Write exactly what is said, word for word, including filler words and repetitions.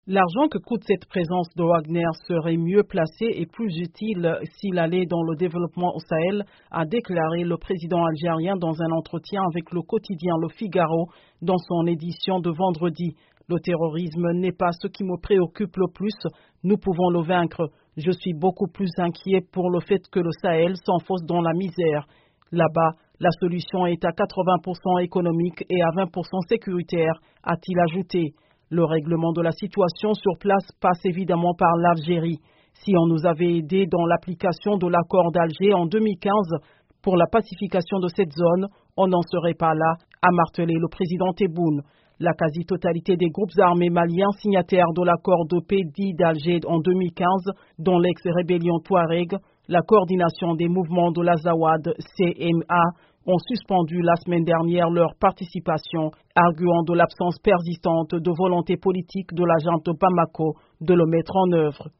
L'argent que coûte cette présence de Wagner serait mieux placé et plus utile s'il allait dans le développement au Sahel, a déclaré le président algérien dans un entretien avec le quotidien Le Figaro dans son édition de vendredi. Le terrorisme n'est pas ce qui me préoccupe le plus, nous pouvons le vaincre. Je suis beaucoup plus inquiet pour le fait que le Sahel s'enfonce dans la misère. Là-bas, la solution est à quatre-vingts pour cent économique et à vingt pour cent sécuritaire, a-t-il ajouté. Le règlement de la situation sur place passe évidemment par l'Algérie. Si on nous avait aidés dans l'application de l'accord d'Alger en deux mille quinze pour la pacification de cette zone, on n'en serait pas là, a martelé le président Tebboune. La quasi-totalité des groupes armés maliens signataires de l'accord de paix dit d'Alger en deux mille quinze, dont l'ex-rébellion Touareg, la coordination des mouvements de l'Azawad, C M A, ont suspendu la semaine dernière leur participation, arguant de l'absence persistante de volonté politique de la junte Bamako de le mettre en œuvre.